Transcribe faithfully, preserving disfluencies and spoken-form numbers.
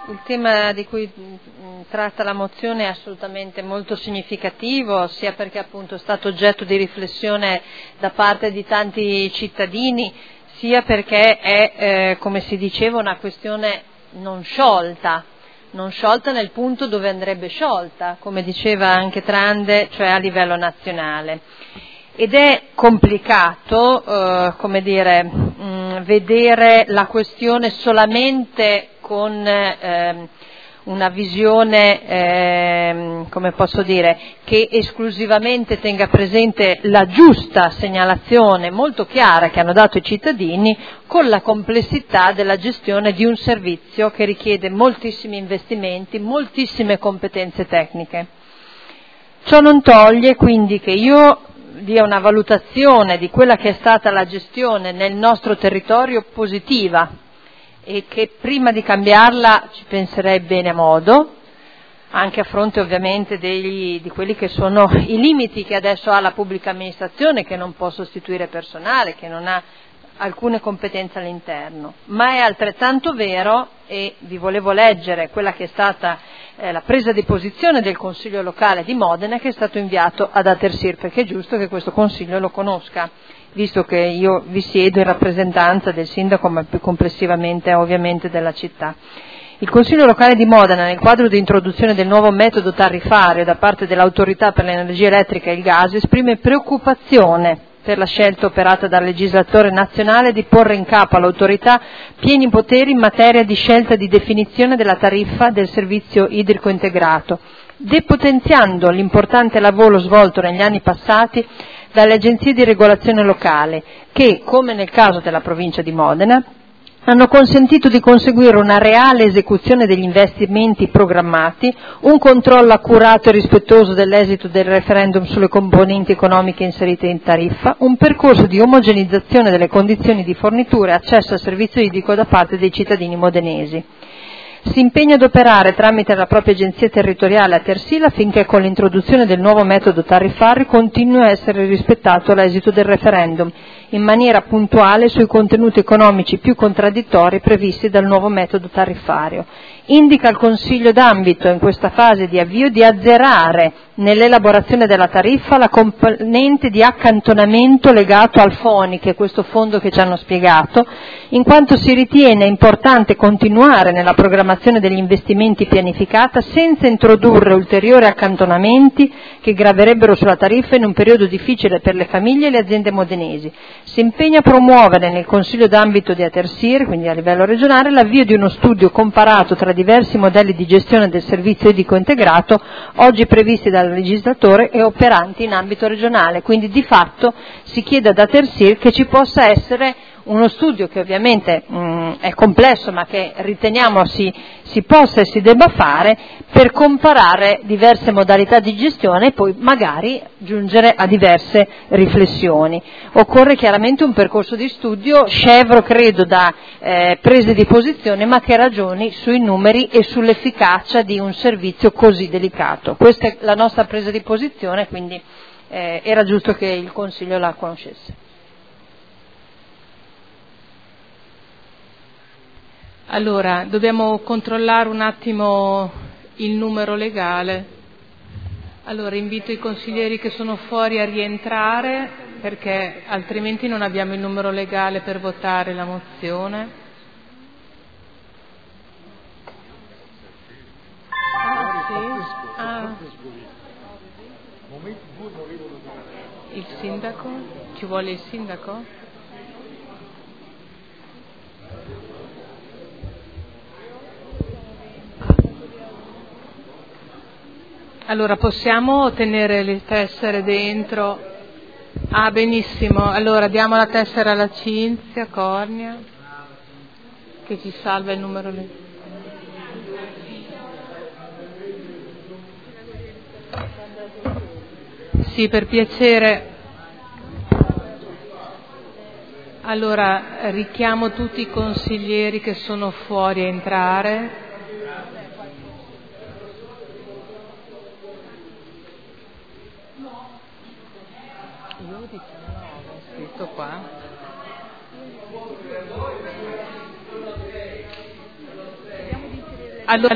il tema di cui mh, tratta la mozione è assolutamente molto significativo, sia perché appunto è stato oggetto di riflessione da parte di tanti cittadini, sia perché è, eh, come si diceva, una questione non sciolta, non sciolta nel punto dove andrebbe sciolta, come diceva anche Trande, cioè a livello nazionale. Ed è complicato, eh, come dire, mh, vedere la questione solamente con eh, una visione, eh, come posso dire, che esclusivamente tenga presente la giusta segnalazione molto chiara che hanno dato i cittadini, con la complessità della gestione di un servizio che richiede moltissimi investimenti, moltissime competenze tecniche. Ciò non toglie quindi che io dia una valutazione di quella che è stata la gestione nel nostro territorio positiva e che prima di cambiarla ci penserei bene a modo, anche a fronte ovviamente degli, di quelli che sono i limiti che adesso ha la pubblica amministrazione, che non può sostituire personale, che non ha alcune competenze all'interno, ma è altrettanto vero, e vi volevo leggere quella che è stata eh, la presa di posizione del Consiglio locale di Modena, che è stato inviato ad Atersir, perché è giusto che questo Consiglio lo conosca, visto che io vi siedo in rappresentanza del sindaco, ma più complessivamente ovviamente della città. Il Consiglio locale di Modena, nel quadro di introduzione del nuovo metodo tariffario da parte dell'autorità per l'energia elettrica e il gas, esprime preoccupazione per la scelta operata dal legislatore nazionale di porre in capo all'autorità pieni poteri in materia di scelta di definizione della tariffa del servizio idrico integrato, depotenziando l'importante lavoro svolto negli anni passati dalle agenzie di regolazione locale che, come nel caso della provincia di Modena, hanno consentito di conseguire una reale esecuzione degli investimenti programmati, un controllo accurato e rispettoso dell'esito del referendum sulle componenti economiche inserite in tariffa, un percorso di omogenizzazione delle condizioni di fornitura e accesso al servizio idrico da parte dei cittadini modenesi. Si impegna ad operare tramite la propria agenzia territoriale a Atersir affinché con l'introduzione del nuovo metodo tariffario continui a essere rispettato l'esito del referendum in maniera puntuale sui contenuti economici più contraddittori previsti dal nuovo metodo tariffario. Indica al Consiglio d'ambito in questa fase di avvio di azzerare nell'elaborazione della tariffa la componente di accantonamento legato al FONI, che è questo fondo che ci hanno spiegato, in quanto si ritiene importante continuare nella programmazione degli investimenti pianificata senza introdurre ulteriori accantonamenti che graverebbero sulla tariffa in un periodo difficile per le famiglie e le aziende modenesi. Si impegna a promuovere nel Consiglio d'ambito di Atersir, quindi a livello regionale, l'avvio di uno studio comparato tra diversi modelli di gestione del servizio idrico integrato oggi previsti dal legislatore e operanti in ambito regionale. Quindi di fatto si chiede ad Atersir che ci possa essere uno studio che ovviamente mh, è complesso, ma che riteniamo si, si possa e si debba fare per comparare diverse modalità di gestione e poi magari giungere a diverse riflessioni. Occorre chiaramente un percorso di studio scevro, credo, da eh, prese di posizione, ma che ragioni sui numeri e sull'efficacia di un servizio così delicato. Questa è la nostra presa di posizione, quindi eh, era giusto che il Consiglio la conoscesse. Allora, dobbiamo controllare un attimo il numero legale. Allora, invito i consiglieri che sono fuori a rientrare, perché altrimenti non abbiamo il numero legale per votare la mozione. Ah, sì? Ah. Il sindaco? Ci vuole il sindaco? Allora, possiamo tenere le tessere dentro? Ah, benissimo. Allora, diamo la tessera alla Cinzia Cornia, che ci salva il numero lì. Sì, per piacere. Allora, richiamo tutti i consiglieri che sono fuori a entrare. Scritto qua. allora